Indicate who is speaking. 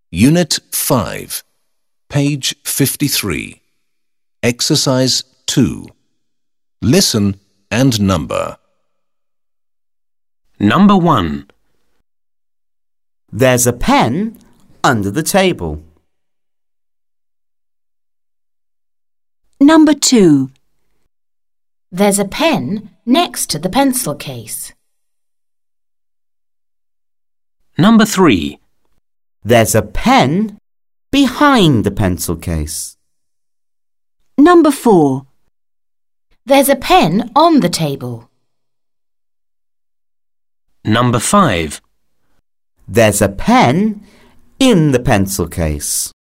Speaker 1: Unit 5, page 53. Exercise 2. Listen and number.
Speaker 2: Number 1.
Speaker 3: There's a pen under the table.
Speaker 4: Number 2.
Speaker 5: There's a pen next to the pencil case.
Speaker 2: Number 3.
Speaker 3: There's a pen behind the pencil case.
Speaker 4: Number 4.
Speaker 5: There's a pen on the table.
Speaker 2: Number 5.
Speaker 3: There's a pen in the pencil case.